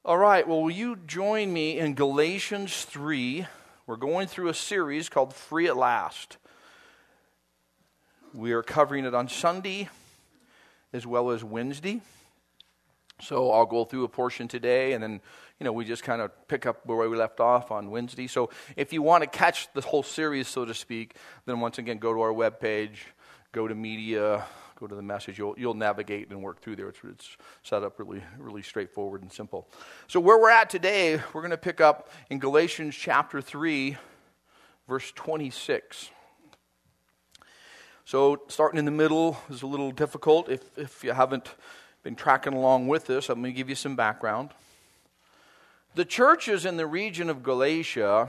All right, well, will you join me in Galatians 3? We're going through a series called Free at Last. We are covering it on Sunday as well as Wednesday. So I'll go through a portion today, and then, we just kind of pick up where we left off on Wednesday. So if you want to catch the whole series, so to speak, then once again, go to our webpage, go to media, go to the message. You'll navigate and work through there. It's set up really straightforward and simple. So where we're at today, we're going to pick up in Galatians chapter 3, verse 26. So starting in the middle is a little difficult. If you haven't been tracking along with this, I'm going to give you some background. The churches in the region of Galatia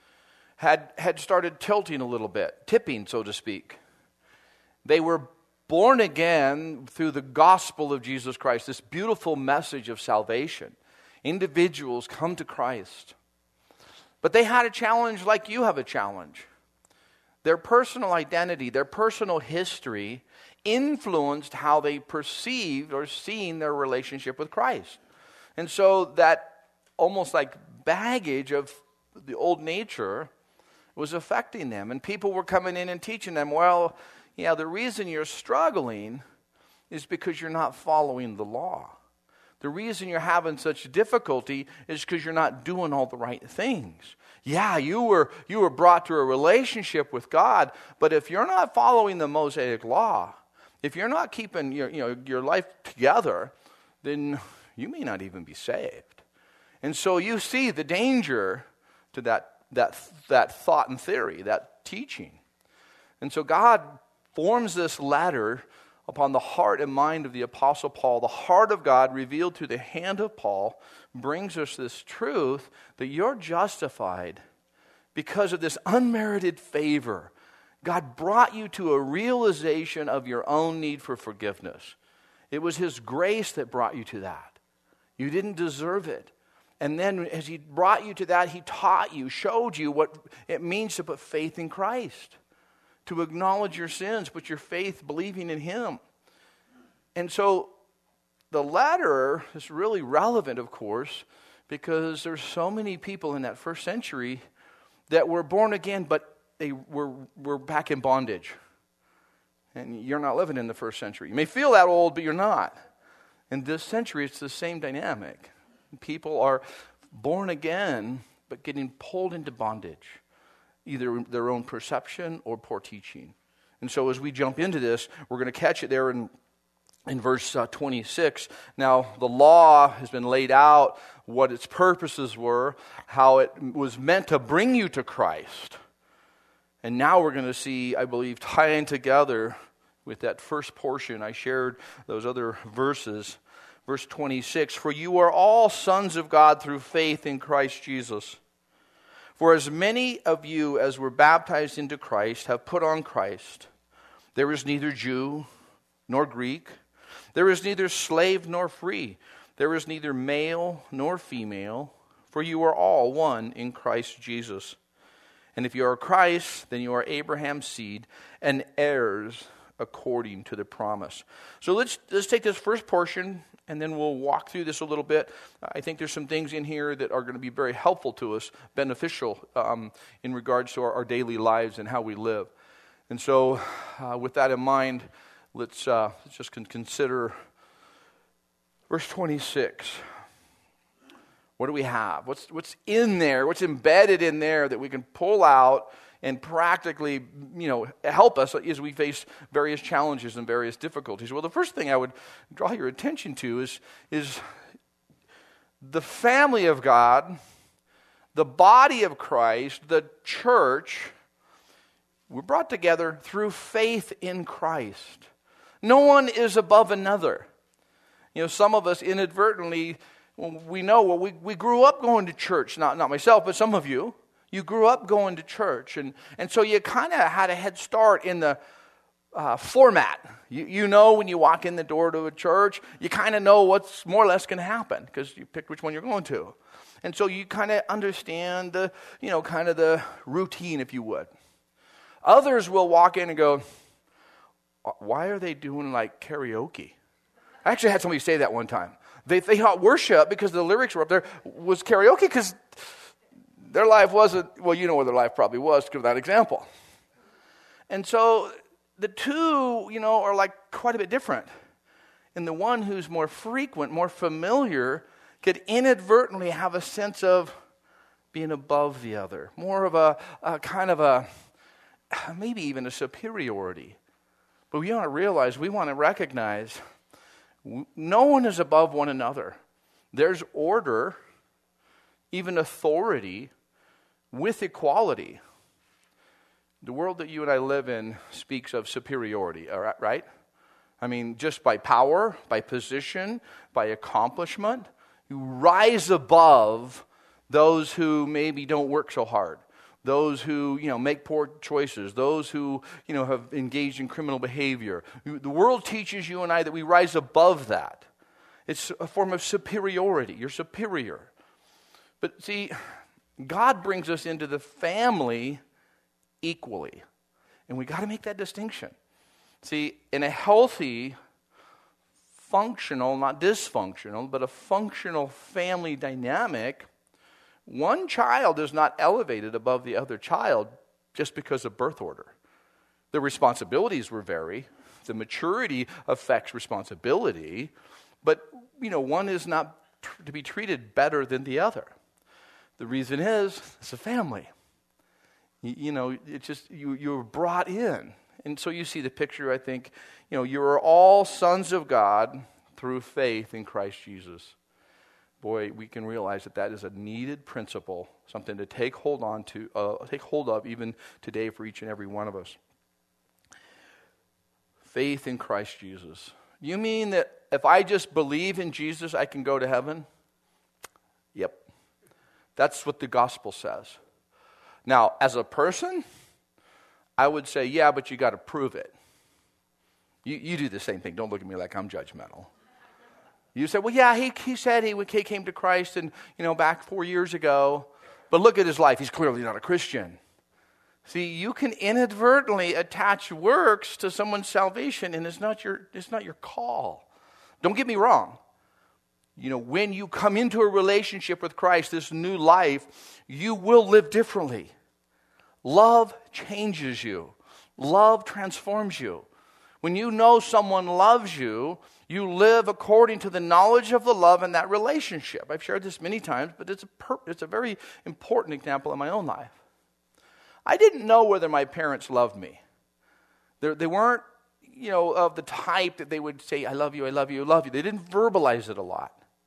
had started tilting a little bit, tipping, so to speak. They were born again through the gospel of Jesus Christ, this beautiful message of salvation. Individuals come to Christ. But they had a challenge like you have a challenge. Their personal identity, their personal history influenced how they perceived or seen their relationship with Christ. And so that almost like baggage of the old nature was affecting them. And people were coming in and teaching them, well, yeah, the reason you're struggling is because you're not following the law. The reason you're having such difficulty is because you're not doing all the right things. Yeah, you were brought to a relationship with God, but if you're not following the Mosaic law, if you're not keeping your life together, then you may not even be saved. And so you see the danger to that thought and theory, that teaching. And so God forms this letter upon the heart and mind of the Apostle Paul. The heart of God revealed through the hand of Paul brings us this truth that you're justified because of this unmerited favor. God brought you to a realization of your own need for forgiveness. It was His grace that brought you to that. You didn't deserve it. And then as He brought you to that, He taught you, showed you what it means to put faith in Christ. To acknowledge your sins, put your faith believing in Him. And so the letter is really relevant, of course, because there's so many people in that first century that were born again, but they were back in bondage. And you're not living in the first century. You may feel that old, but you're not. In this century, it's the same dynamic. People are born again, but getting pulled into bondage. Either their own perception or poor teaching. And so as we jump into this, we're going to catch it there in verse 26. Now, the law has been laid out, what its purposes were, how it was meant to bring you to Christ. And now we're going to see, I believe, tying together with that first portion. I shared those other verses. Verse 26, for you are all sons of God through faith in Christ Jesus. For as many of you as were baptized into Christ have put on Christ. There is neither Jew nor Greek. There is neither slave nor free. There is neither male nor female. For you are all one in Christ Jesus. And if you are Christ, then you are Abraham's seed and heirs according to the promise. So let's take this first portion, and then we'll walk through this a little bit. I think there's some things in here that are going to be very helpful to us, beneficial in regards to our daily lives and how we live. And so with that in mind, let's just consider verse 26. What do we have? What's in there? What's embedded in there that we can pull out and practically, help us as we face various challenges and various difficulties? Well, the first thing I would draw your attention to is the family of God, the body of Christ, the church. We're brought together through faith in Christ. No one is above another. Some of us inadvertently, we grew up going to church, not myself, but some of you. You grew up going to church, and so you kind of had a head start in the format. You know when you walk in the door to a church, you kind of know what's more or less going to happen because you picked which one you're going to. And so you kind of understand the routine, if you would. Others will walk in and go, why are they doing like karaoke? I actually had somebody say that one time. They thought worship, because the lyrics were up there, was karaoke, because their life wasn't, well, you know where their life probably was, to give that example. And so the two, are like quite a bit different. And the one who's more frequent, more familiar, could inadvertently have a sense of being above the other, more of a kind of a, maybe even a superiority. But we want to recognize, no one is above one another. There's order, even authority, with equality. The world that you and I live in speaks of superiority, right? I mean, just by power, by position, by accomplishment, you rise above those who maybe don't work so hard, those who, make poor choices, those who, have engaged in criminal behavior. The world teaches you and I that we rise above that. It's a form of superiority. You're superior. But see, God brings us into the family equally. And we got to make that distinction. See, in a healthy, functional, not dysfunctional, but a functional family dynamic, one child is not elevated above the other child just because of birth order. The responsibilities will vary. The maturity affects responsibility. But, one is not to be treated better than the other. The reason is, it's a family. It's just, you're brought in. And so you see the picture, I think, you are all sons of God through faith in Christ Jesus. Boy, we can realize that is a needed principle, something to take hold of even today for each and every one of us. Faith in Christ Jesus. You mean that if I just believe in Jesus, I can go to heaven? Yep. That's what the gospel says. Now, as a person, I would say, yeah, but you got to prove it. You do the same thing. Don't look at me like I'm judgmental. You say, well, yeah, he said he came to Christ and back 4 years ago, but look at his life. He's clearly not a Christian. See, you can inadvertently attach works to someone's salvation, and it's not your call. Don't get me wrong. When you come into a relationship with Christ, this new life, you will live differently. Love changes you. Love transforms you. When you know someone loves you, you live according to the knowledge of the love in that relationship. I've shared this many times, but it's a very important example in my own life. I didn't know whether my parents loved me. They weren't, of the type that they would say, I love you, I love you, I love you. They didn't verbalize it a lot.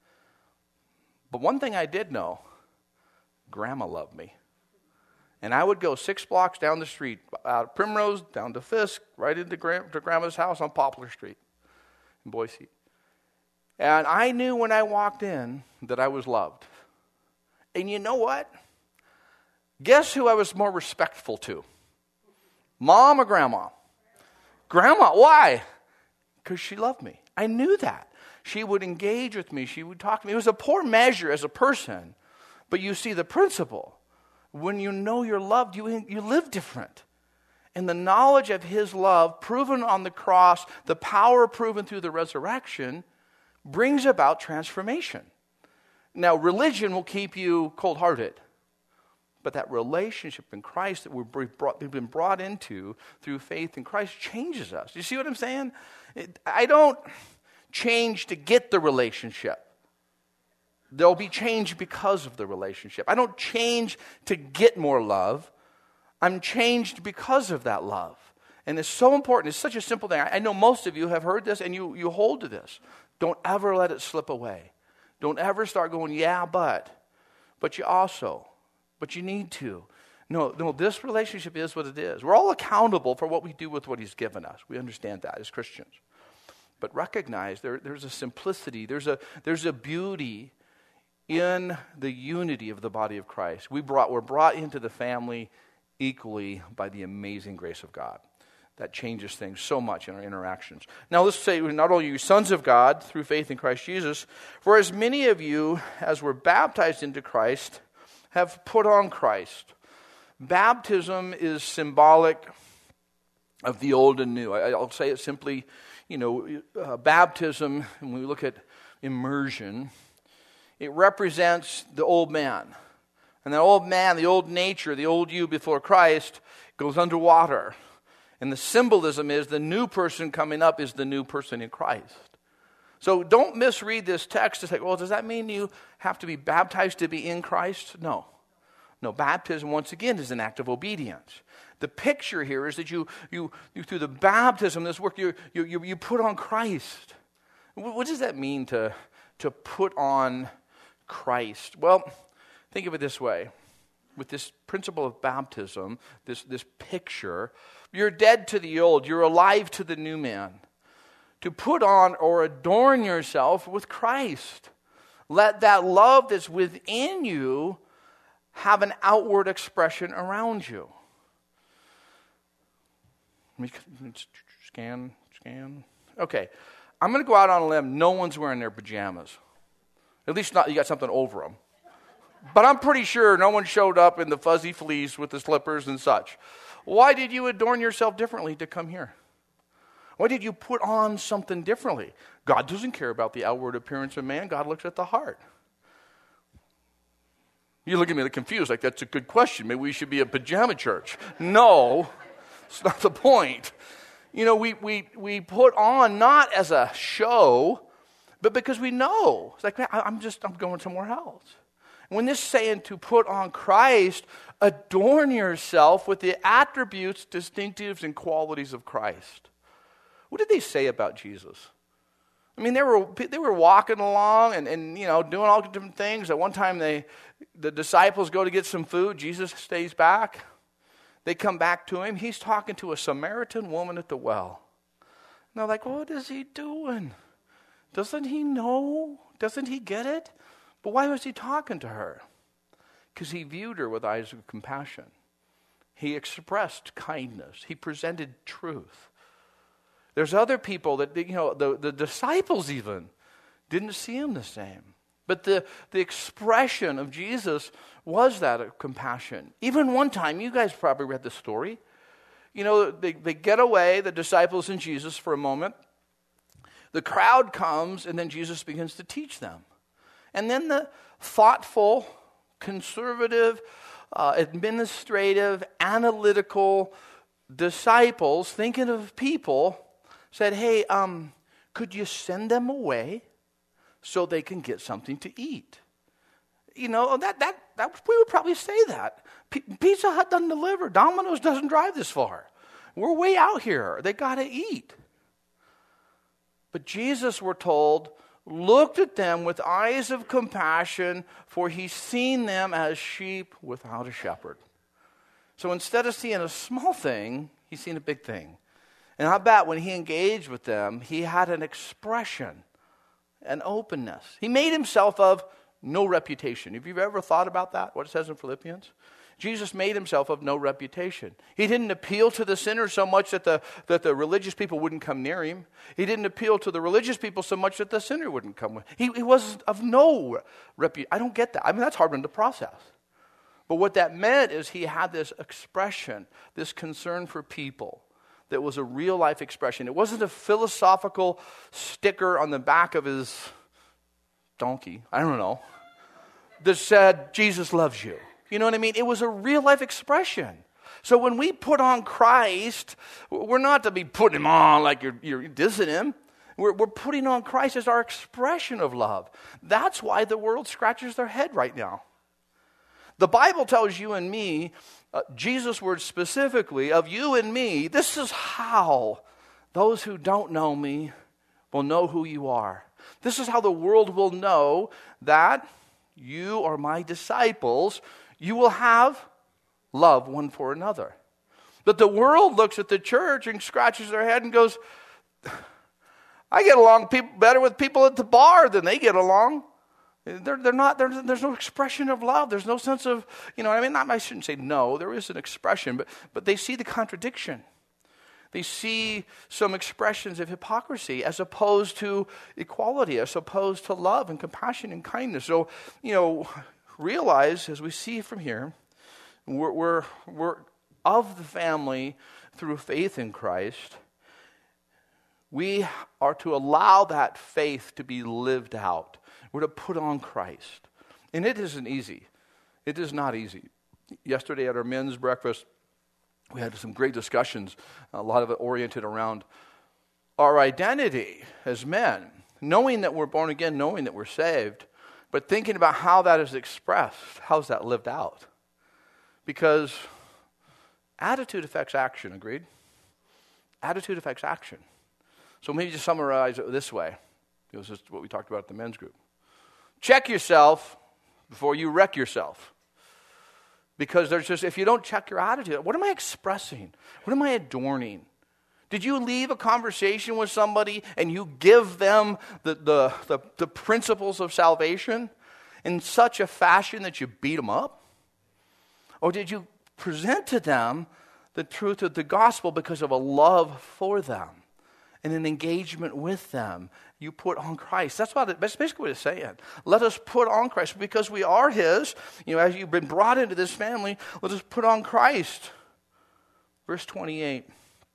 But one thing I did know, Grandma loved me. And I would go 6 blocks down the street, out of Primrose, down to Fisk, right into Grandma's house on Poplar Street in Boise. And I knew when I walked in that I was loved. And you know what? Guess who I was more respectful to? Mom or Grandma? Grandma. Why? Because she loved me. I knew that. She would engage with me. She would talk to me. It was a poor measure as a person, but you see the principle. When you know you're loved, you live different. And the knowledge of his love, proven on the cross, the power proven through the resurrection, brings about transformation. Now, religion will keep you cold-hearted. But that relationship in Christ that we've been brought into through faith in Christ changes us. You see what I'm saying? I don't change to get the relationship. There'll be change because of the relationship. I don't change to get more love. I'm changed because of that love. And it's so important. It's such a simple thing. I know most of you have heard this and you hold to this. Don't ever let it slip away. Don't ever start going, yeah, but you also, but you need to. No, this relationship is what it is. We're all accountable for what we do with what he's given us. We understand that as Christians. But recognize there's a simplicity, there's a beauty in the unity of the body of Christ. We're brought into the family equally by the amazing grace of God. That changes things so much in our interactions. Now let's say, not only are you sons of God through faith in Christ Jesus, for as many of you as were baptized into Christ have put on Christ. Baptism is symbolic of the old and new. I'll say it simply, baptism, when we look at immersion, it represents the old man. And that old man, the old nature, the old you before Christ, goes underwater. And the symbolism is the new person coming up is the new person in Christ. So don't misread this text to say, well, does that mean you have to be baptized to be in Christ? No. No, baptism, once again, is an act of obedience. The picture here is that you through the baptism, this work, you put on Christ. What does that mean to put on Christ? Well, think of it this way. With this principle of baptism, this picture, you're dead to the old, you're alive to the new man. To put on or adorn yourself with Christ. Let that love that's within you have an outward expression around you. Scan. Okay, I'm going to go out on a limb. No one's wearing their pajamas. At least not, you got something over them. But I'm pretty sure no one showed up in the fuzzy fleece with the slippers and such. Why did you adorn yourself differently to come here? Why did you put on something differently? God doesn't care about the outward appearance of man. God looks at the heart. You look at me like confused, like that's a good question. Maybe we should be a pajama church. No, it's not the point. You know, we put on not as a show, but because we know. It's like, man, I'm going somewhere else. When this saying to put on Christ, adorn yourself with the attributes, distinctives, and qualities of Christ. What did they say about Jesus? I mean, they were walking along and you know, doing all different things. At one time, the disciples go to get some food. Jesus stays back. They come back to him. He's talking to a Samaritan woman at the well. And they're like, what is he doing? Doesn't he know? Doesn't he get it? But why was he talking to her? Because he viewed her with eyes of compassion. He expressed kindness. He presented truth. There's other people that, you know, the disciples even didn't see him the same. But the expression of Jesus was that of compassion. Even one time, you guys probably read the story. You know, they get away, the disciples and Jesus, for a moment. The crowd comes, and then Jesus begins to teach them. And then the thoughtful, conservative, administrative, analytical disciples, thinking of people, said, hey, could you send them away so they can get something to eat? You know, that we would probably say that. Pizza Hut doesn't deliver. Domino's doesn't drive this far. We're way out here. They got to eat. But Jesus, we're told, looked at them with eyes of compassion, for he's seen them as sheep without a shepherd. So instead of seeing a small thing, he's seen a big thing. And I bet when he engaged with them, he had an expression, an openness. He made himself of no reputation. Have you ever thought about that, what it says in Philippians? Jesus made himself of no reputation. He didn't appeal to the sinner so much that the religious people wouldn't come near him. He didn't appeal to the religious people so much that the sinner wouldn't come with. He was of no reputation. I don't get that. I mean, that's hard one to process. But what that meant is he had this expression, this concern for people that was a real life expression. It wasn't a philosophical sticker on the back of his donkey, I don't know, that said, Jesus loves you. You know what I mean? It was a real life expression. So when we put on Christ, we're not to be putting him on like you're dissing him. We're putting on Christ as our expression of love. That's why the world scratches their head right now. The Bible tells you and me, Jesus' words specifically, of you and me, this is how those who don't know me will know who you are. This is how the world will know that you are my disciples. You will have love one for another. But the world looks at the church and scratches their head and goes, I get along better with people at the bar than they get along. There's no expression of love. There's no sense of, you know, I mean, I shouldn't say no, there is an expression, but they see the contradiction. They see some expressions of hypocrisy as opposed to equality, as opposed to love and compassion and kindness. So, you know, realize, as we see from here, we're of the family through faith in Christ. We are to allow that faith to be lived out. We're to put on Christ. And it isn't easy. It is not easy. Yesterday at our men's breakfast, we had some great discussions, a lot of it oriented around our identity as men, knowing that we're born again, knowing that we're saved, but thinking about how that is expressed, how's that lived out? Because attitude affects action, agreed? Attitude affects action. So maybe just summarize it this way. It was just what we talked about at the men's group. Check yourself before you wreck yourself. Because if you don't check your attitude, what am I expressing? What am I adorning? Did you leave a conversation with somebody and you give them the principles of salvation in such a fashion that you beat them up? Or did you present to them the truth of the gospel because of a love for them and an engagement with them? You put on Christ. That's basically what it's saying. Let us put on Christ because we are His. As you've been brought into this family, let us put on Christ. Verse 28.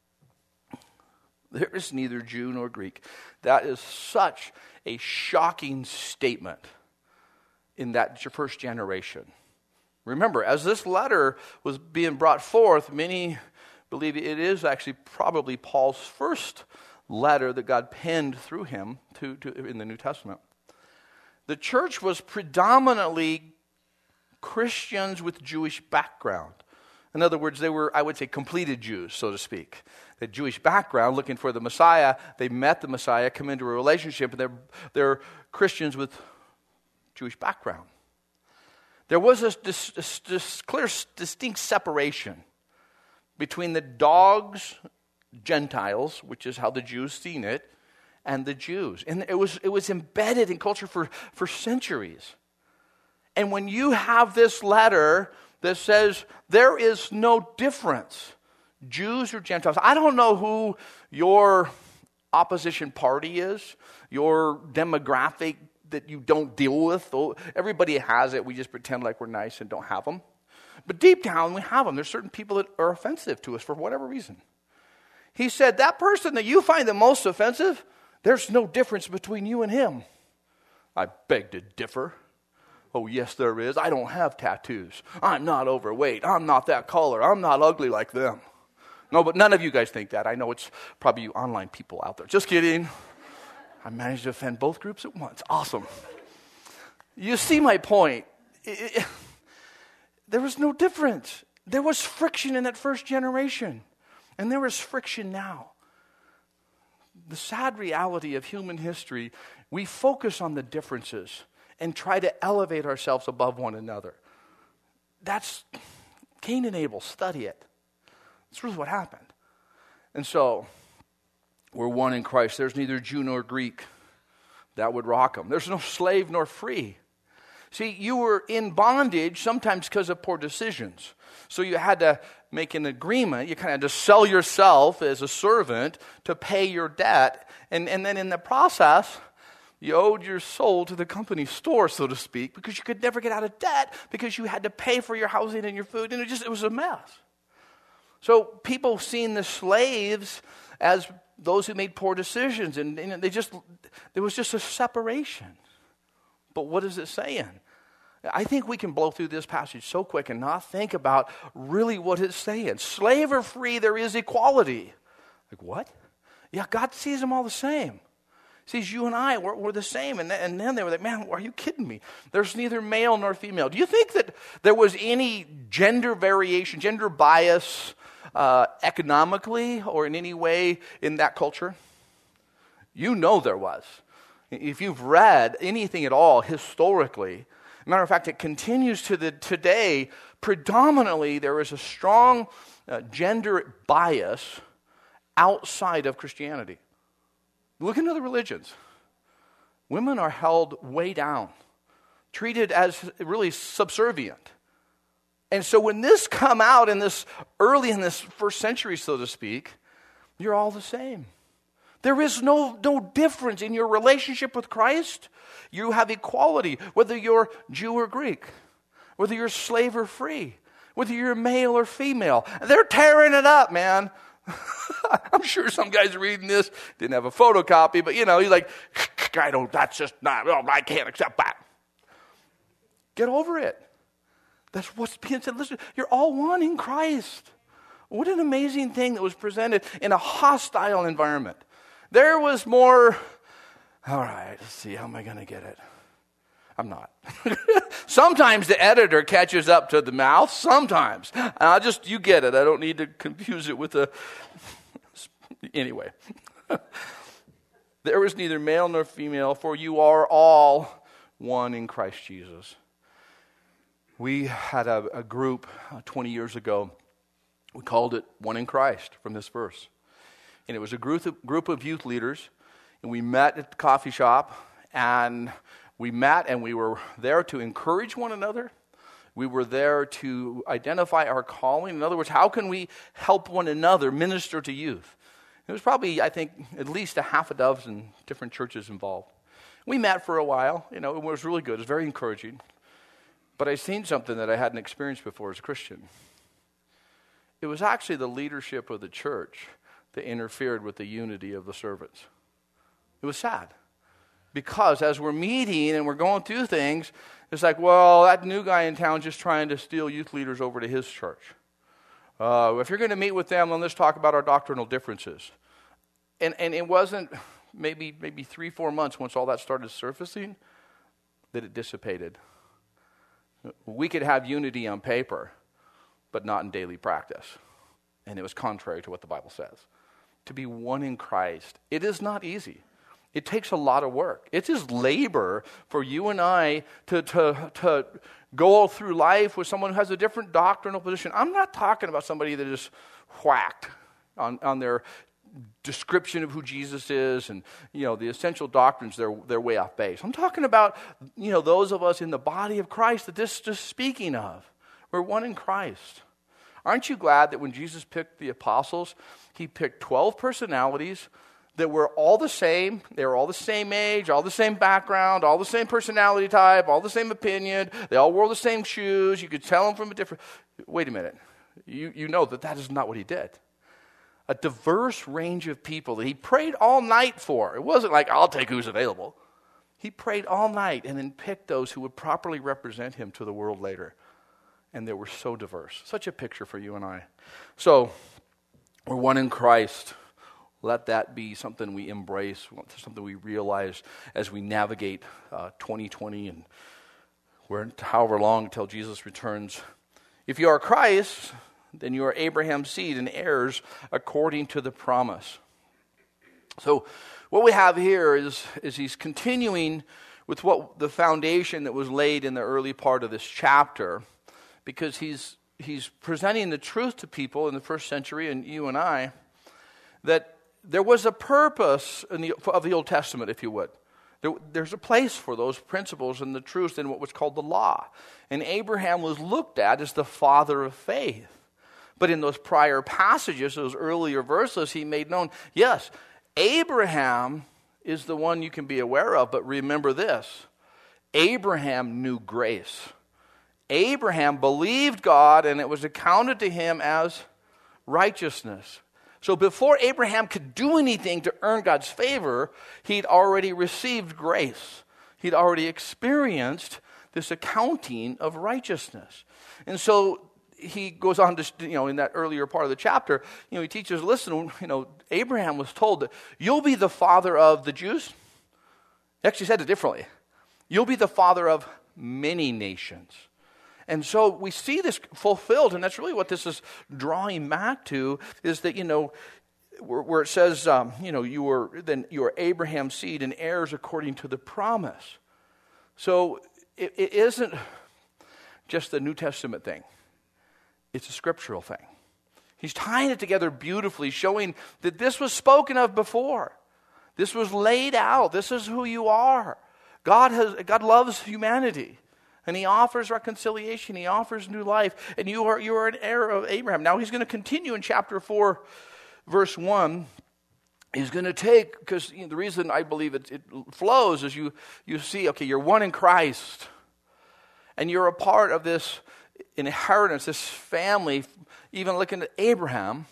There is neither Jew nor Greek. That is such a shocking statement in that first generation. Remember, as this letter was being brought forth, many believe it is actually probably Paul's first letter that God penned through him to in the New Testament. The church was predominantly Christians with Jewish background. In other words, they were, I would say, completed Jews, so to speak. The Jewish background, looking for the Messiah, they met the Messiah, come into a relationship, and they're Christians with Jewish background. There was this clear, distinct separation between the dogs, Gentiles, which is how the Jews seen it, and the Jews. And it was embedded in culture for centuries. And when you have this letter that says there is no difference, Jews or Gentiles, I don't know who your opposition party is, your demographic that you don't deal with. Everybody has it. We just pretend like we're nice and don't have them. But deep down, we have them. There's certain people that are offensive to us for whatever reason. He said, that person that you find the most offensive, there's no difference between you and him. I beg to differ. Oh, yes, there is. I don't have tattoos. I'm not overweight. I'm not that color. I'm not ugly like them. No, but none of you guys think that. I know it's probably you online people out there. Just kidding. I managed to offend both groups at once. Awesome. You see my point. There was no difference. There was friction in that first generation. And there is friction now. The sad reality of human history, we focus on the differences and try to elevate ourselves above one another. That's Cain and Abel. Study it. That's really what happened. And so, we're one in Christ. There's neither Jew nor Greek. That would rock them. There's no slave nor free. See, you were in bondage sometimes because of poor decisions. So you had to make an agreement. You kind of had to sell yourself as a servant to pay your debt. And then in the process, you owed your soul to the company store, so to speak, because you could never get out of debt because you had to pay for your housing and your food. And it was a mess. So people seen the slaves as those who made poor decisions. And there was just a separation. But what is it saying? I think we can blow through this passage so quick and not think about really what it's saying. Slave or free, there is equality. Like what? Yeah, God sees them all the same. Sees you and I, we're the same. And then they were like, man, are you kidding me? There's neither male nor female. Do you think that there was any gender variation, gender bias economically or in any way in that culture? You know there was. If you've read anything at all historically, matter of fact, it continues to today. Predominantly, there is a strong gender bias outside of Christianity. Look into the religions. Women are held way down, treated as really subservient. And so when this come out in this first century, so to speak, you're all the same. There is no difference in your relationship with Christ. You have equality, whether you're Jew or Greek, whether you're slave or free, whether you're male or female. They're tearing it up, man. I'm sure some guys reading this didn't have a photocopy, but he's like, that's just not, I can't accept that. Get over it. That's what's being said. Listen, you're all one in Christ. What an amazing thing that was presented in a hostile environment. There was more, all right, let's see, how am I going to get it? I'm not. Sometimes the editor catches up to the mouth, sometimes. You get it. I don't need to confuse it with anyway. There is neither male nor female, for you are all one in Christ Jesus. We had a group 20 years ago. We called it One in Christ from this verse. And it was a group of youth leaders. And we met at the coffee shop. And we met and we were there to encourage one another. We were there to identify our calling. In other words, how can we help one another minister to youth? It was probably, I think, at least a half a dozen different churches involved. We met for a while. It was really good. It was very encouraging. But I seen something that I hadn't experienced before as a Christian. It was actually the leadership of the church that interfered with the unity of the servants. It was sad. Because as we're meeting and we're going through things, it's like, well, that new guy in town just trying to steal youth leaders over to his church. If you're going to meet with them, then let's talk about our doctrinal differences. And it wasn't maybe 3-4 months once all that started surfacing that it dissipated. We could have unity on paper, but not in daily practice. And it was contrary to what the Bible says. To be one in Christ, it is not easy. It takes a lot of work. It is labor for you and I to go through life with someone who has a different doctrinal position. I'm not talking about somebody that is whacked on their description of who Jesus is and, the essential doctrines, they're way off base. I'm talking about, those of us in the body of Christ that this is just speaking of. We're one in Christ. Aren't you glad that when Jesus picked the apostles, he picked 12 personalities that were all the same? They were all the same age, all the same background, all the same personality type, all the same opinion. They all wore the same shoes. You could tell them from a different... Wait a minute. You know that is not what he did. A diverse range of people that he prayed all night for. It wasn't like, I'll take who's available. He prayed all night and then picked those who would properly represent him to the world later. And they were so diverse. Such a picture for you and I. So, we're one in Christ. Let that be something we embrace, something we realize as we navigate 2020 and however long until Jesus returns. If you are Christ, then you are Abraham's seed and heirs according to the promise. So what we have here is he's continuing with what the foundation that was laid in the early part of this chapter, because he's presenting the truth to people in the first century, and you and I, that there was a purpose of the Old Testament, if you would. There's a place for those principles and the truth in what was called the law. And Abraham was looked at as the father of faith. But in those prior passages, those earlier verses, he made known, yes, Abraham is the one you can be aware of, but remember this, Abraham knew grace. Abraham believed God, and it was accounted to him as righteousness. So before Abraham could do anything to earn God's favor, he'd already received grace. He'd already experienced this accounting of righteousness. And so he goes on to, in that earlier part of the chapter, he teaches, listen, Abraham was told that you'll be the father of the Jews. He actually said it differently. You'll be the father of many nations. And so we see this fulfilled, and that's really what this is drawing back to, is that, where it says, you are Abraham's seed and heirs according to the promise. So it isn't just the New Testament thing. It's a scriptural thing. He's tying it together beautifully, showing that this was spoken of before. This was laid out. This is who you are. God loves humanity. And he offers reconciliation. He offers new life. And you are an heir of Abraham. Now he's going to continue in chapter 4, verse 1. He's going to take, because the reason I believe it flows is you see, okay, you're one in Christ. And you're a part of this inheritance, this family, even looking at Abraham.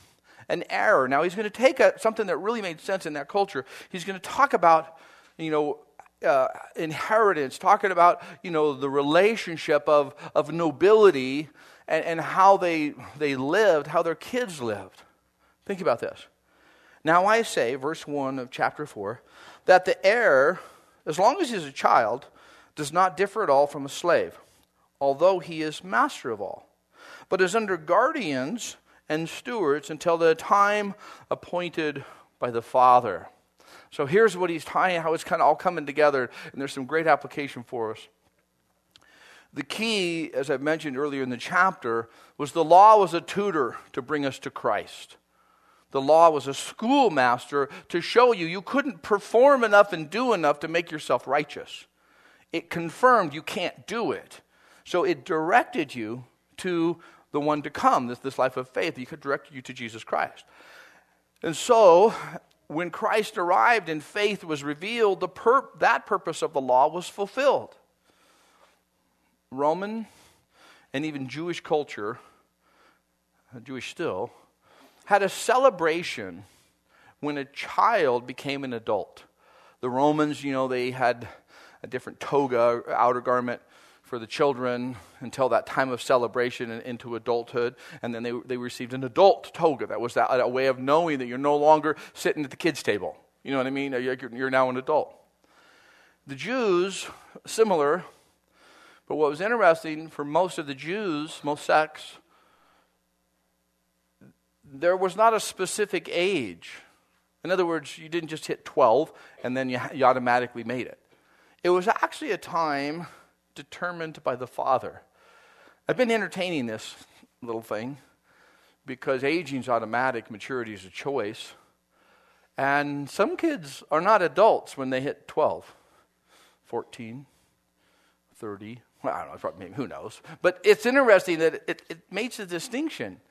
an heir. Now, he's going to take something that really made sense in that culture. He's going to talk about, inheritance, talking about, the relationship of nobility and how they lived, how their kids lived. Think about this. Now I say, verse 1 of chapter 4, that the heir, as long as he is a child, does not differ at all from a slave, although he is master of all, but is under guardians and stewards until the time appointed by the father. So here's what he's tying, how it's kind of all coming together, and there's some great application for us. The key, as I mentioned earlier in the chapter, was the law was a tutor to bring us to Christ. The law was a schoolmaster to show you couldn't perform enough and do enough to make yourself righteous. It confirmed you can't do it. So it directed you to the one to come, this life of faith. He could direct you to Jesus Christ. And so, when Christ arrived and faith was revealed, that purpose of the law was fulfilled. Roman and even Jewish culture, Jewish still, had a celebration when a child became an adult. The Romans, they had a different toga, outer garment, for the children until that time of celebration and into adulthood. And then they received an adult toga. That was a way of knowing that you're no longer sitting at the kids' table. You know what I mean? You're now an adult. The Jews, similar. But what was interesting for most of the Jews, most sects, there was not a specific age. In other words, you didn't just hit 12 and then you automatically made it. It was actually a time determined by the Father. I've been entertaining this little thing because aging is automatic, maturity is a choice. And some kids are not adults when they hit 12, 14, 30. Well, I don't know, probably, who knows. But it's interesting that it makes a distinction.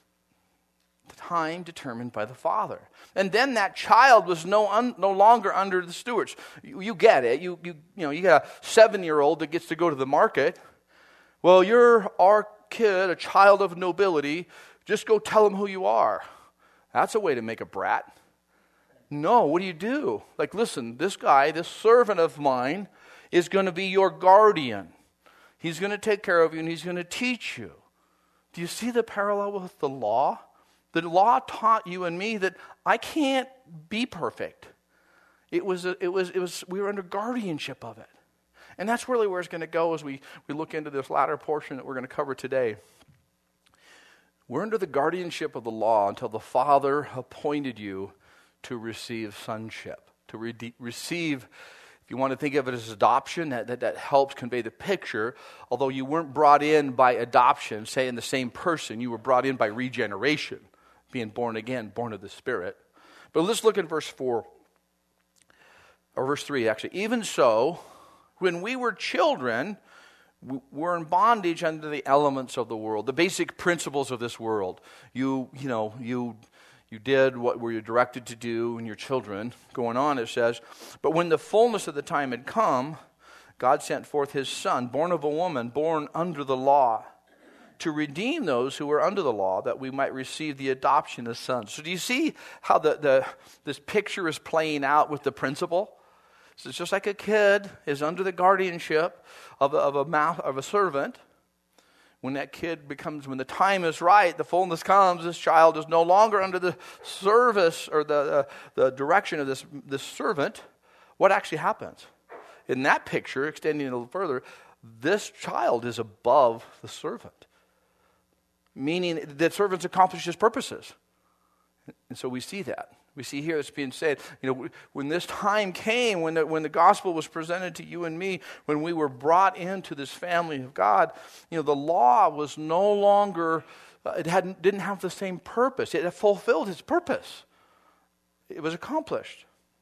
The time determined by the Father. And then that child was no longer under the stewards. You get it. You got a 7-year-old that gets to go to the market. Well, you're our kid, a child of nobility. Just go tell him who you are. That's a way to make a brat. No, what do? Like, listen, this guy, this servant of mine, is going to be your guardian. He's going to take care of you and he's going to teach you. Do you see the parallel with the law? The law taught you and me that I can't be perfect. We were under guardianship of it. And that's really where it's going to go as we look into this latter portion that we're going to cover today. We're under the guardianship of the law until the Father appointed you to receive sonship, to receive. If you want to think of it as adoption, that helps convey the picture. Although you weren't brought in by adoption, say in the same person, you were brought in by regeneration, being born again, born of the Spirit. But let's look at verse 4, or verse 3 actually. Even so, when we were children, we were in bondage under the elements of the world, the basic principles of this world. You did what were you directed to do when you're children. Going on, it says, but when the fullness of the time had come, God sent forth his Son, born of a woman, born under the law, to redeem those who were under the law, that we might receive the adoption as sons. So do you see how this picture is playing out with the principle? So it's just like a kid is under the guardianship of a servant. When that kid when the time is right, the fullness comes, this child is no longer under the service or the direction of this servant. What actually happens? In that picture, extending a little further, this child is above the servant. Meaning that servants accomplish his purposes. And so we see that. We see here it's being said, when this time came, when the gospel was presented to you and me, when we were brought into this family of God, the law was no longer, didn't have the same purpose. It had fulfilled its purpose. It was accomplished.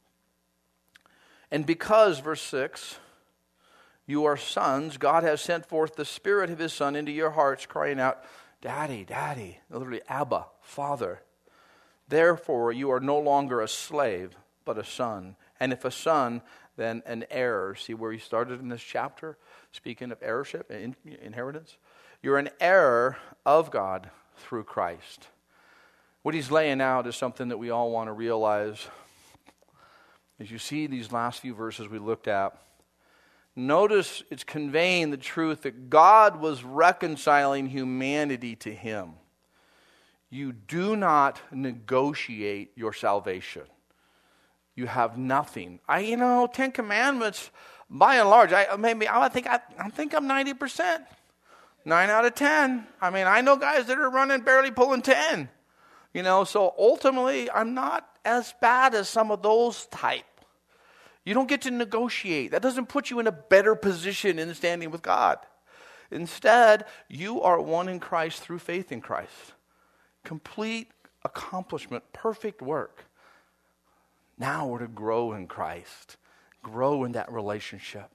And because, verse 6, you are sons, God has sent forth the Spirit of his Son into your hearts, crying out, Daddy, Daddy, literally Abba, Father. Therefore, you are no longer a slave, but a son. And if a son, then an heir. See where he started in this chapter? Speaking of heirship and inheritance. You're an heir of God through Christ. What he's laying out is something that we all want to realize. As you see these last few verses we looked at, notice it's conveying the truth that God was reconciling humanity to him. You do not negotiate your salvation. You have nothing. 10 Commandments, by and large, I think I'm 90%. 9 out of 10. I know guys that are running, barely pulling 10. So ultimately, I'm not as bad as some of those type. You don't get to negotiate. That doesn't put you in a better position in standing with God. Instead, you are one in Christ through faith in Christ. Complete accomplishment, perfect work. Now we're to grow in Christ, grow in that relationship.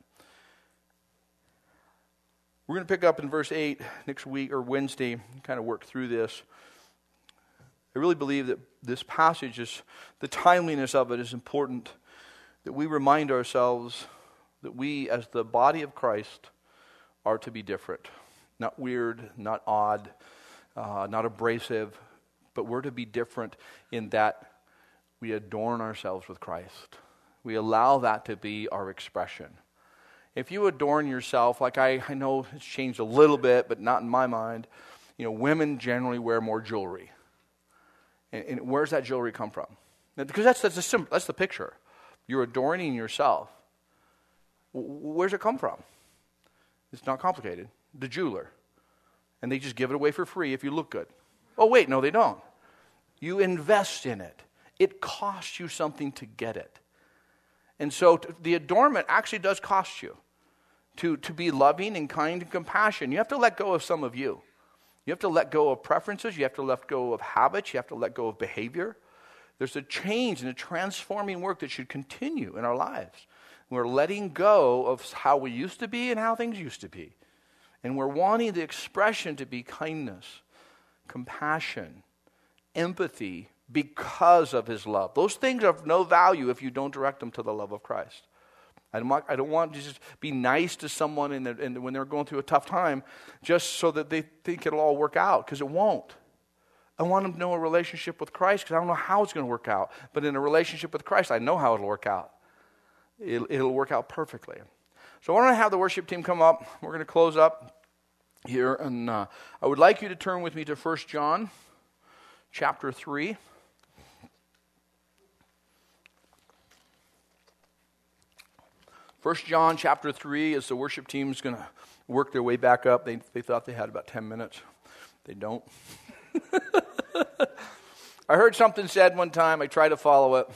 We're going to pick up in verse 8 next week or Wednesday, kind of work through this. I really believe that this passage the timeliness of it is important, that we remind ourselves that we as the body of Christ are to be different. Not weird, not odd, not abrasive, but we're to be different in that we adorn ourselves with Christ. We allow that to be our expression. If you adorn yourself, like I know it's changed a little bit, but not in my mind, women generally wear more jewelry. And where's that jewelry come from? Because that's the picture. You're adorning yourself. Where's it come from? It's not complicated. The jeweler. And they just give it away for free if you look good. Oh, wait, no, they don't. You invest in it. It costs you something to get it. And so the adornment actually does cost you. To be loving and kind and compassion, you have to let go of some of you. You have to let go of preferences. You have to let go of habits. You have to let go of behavior. There's a change and a transforming work that should continue in our lives. We're letting go of how we used to be and how things used to be. And we're wanting the expression to be kindness, compassion, empathy, because of his love. Those things are of no value if you don't direct them to the love of Christ. I don't want to just be nice to someone and when they're going through a tough time just so that they think it'll all work out, because it won't. I want them to know a relationship with Christ because I don't know how it's going to work out. But in a relationship with Christ, I know how it'll work out. It'll work out perfectly. So why don't I have the worship team come up? We're going to close up here. And I would like you to turn with me to 1 John chapter 3. 1 John chapter 3, as the worship team is going to work their way back up. They thought they had about 10 minutes. They don't. I heard something said one time. I tried to follow it.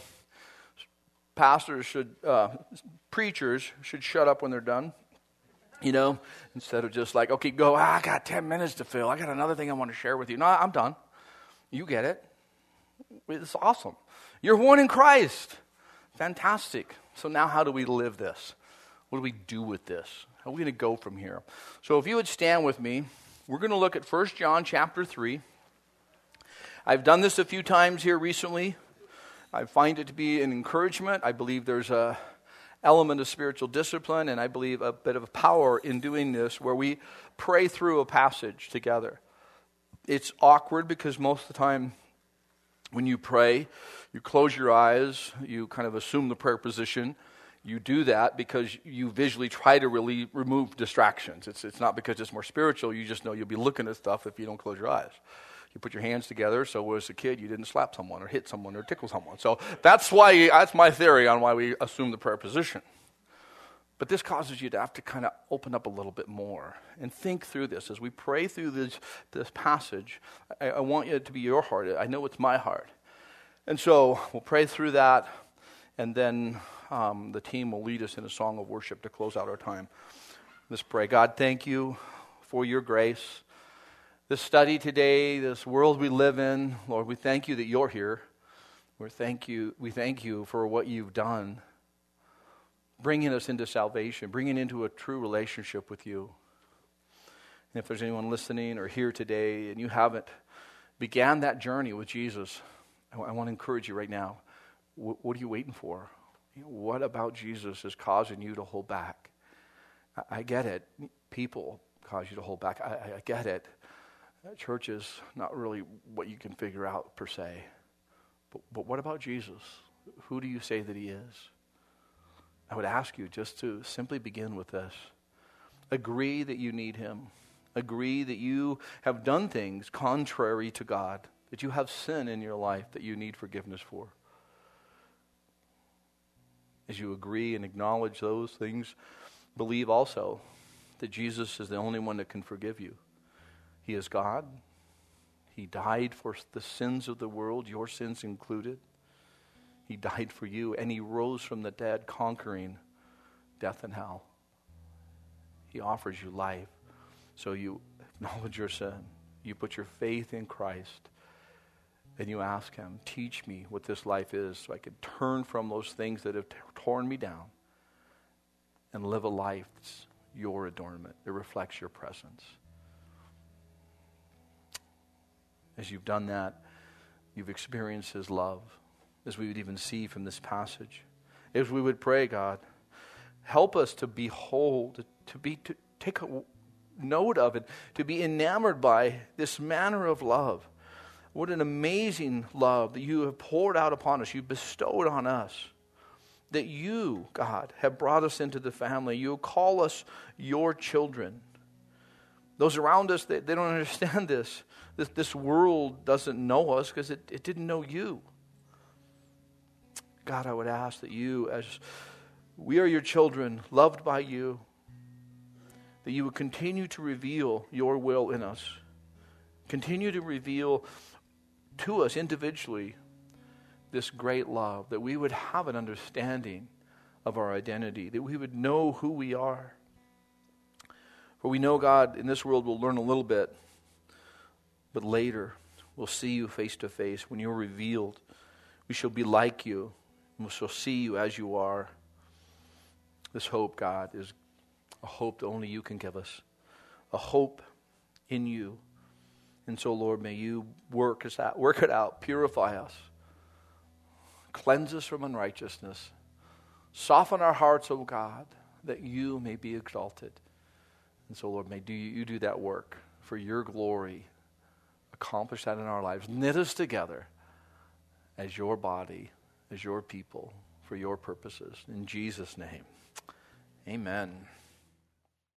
Preachers should shut up when they're done. Instead of just like, okay, go, I got 10 minutes to fill. I got another thing I want to share with you. No, I'm done. You get it. It's awesome. You're one in Christ. Fantastic. So now how do we live this? What do we do with this? How are we going to go from here? So if you would stand with me, we're going to look at 1 John chapter 3. I've done this a few times here recently. I find it to be an encouragement. I believe there's a element of spiritual discipline, and I believe a bit of power in doing this where we pray through a passage together. It's awkward because most of the time when you pray, you close your eyes, you kind of assume the prayer position. You do that because you visually try to really remove distractions. It's not because it's more spiritual. You just know you'll be looking at stuff if you don't close your eyes. You put your hands together so as a kid you didn't slap someone or hit someone or tickle someone. So that's my theory on why we assume the prayer position. But this causes you to have to kind of open up a little bit more and think through this. As we pray through this passage, I want it to be your heart. I know it's my heart. And so we'll pray through that, and then the team will lead us in a song of worship to close out our time. Let's pray. God, thank you for your grace. This study today, this world we live in, Lord, we thank you that you're here. We thank you for what you've done, bringing us into salvation, bringing into a true relationship with you. And if there's anyone listening or here today and you haven't began that journey with Jesus, I want to encourage you right now. What are you waiting for? What about Jesus is causing you to hold back? I get it. People cause you to hold back. I get it. Church is not really what you can figure out per se. But what about Jesus? Who do you say that he is? I would ask you just to simply begin with this. Agree that you need him. Agree that you have done things contrary to God, that you have sin in your life that you need forgiveness for. As you agree and acknowledge those things, believe also that Jesus is the only one that can forgive you. He is God. He died for the sins of the world, your sins included. He died for you, and he rose from the dead, conquering death and hell. He offers you life. So you acknowledge your sin. You put your faith in Christ, and you ask him, teach me what this life is so I can turn from those things that have torn me down and live a life that's your adornment, that reflects your presence. As you've done that, you've experienced his love, as we would even see from this passage. As we would pray, God, help us to behold, to take a note of it, to be enamored by this manner of love. What an amazing love that you have poured out upon us, you bestowed on us. That you, God, have brought us into the family. You call us your children. Those around us, they don't understand this. This world doesn't know us because it didn't know you. God, I would ask that you, as we are your children, loved by you, that you would continue to reveal your will in us. Continue to reveal to us individually this great love, that we would have an understanding of our identity, that we would know who we are. For we know, God, in this world we'll learn a little bit, but later we'll see you face to face. When you're revealed, we shall be like you, and we shall see you as you are. This hope, God, is a hope that only you can give us, a hope in you. And so, Lord, may you work it out, purify us, cleanse us from unrighteousness, soften our hearts, O God, that you may be exalted. And so, Lord, may you do that work for your glory. Accomplish that in our lives. Knit us together as your body, as your people, for your purposes. In Jesus' name, amen.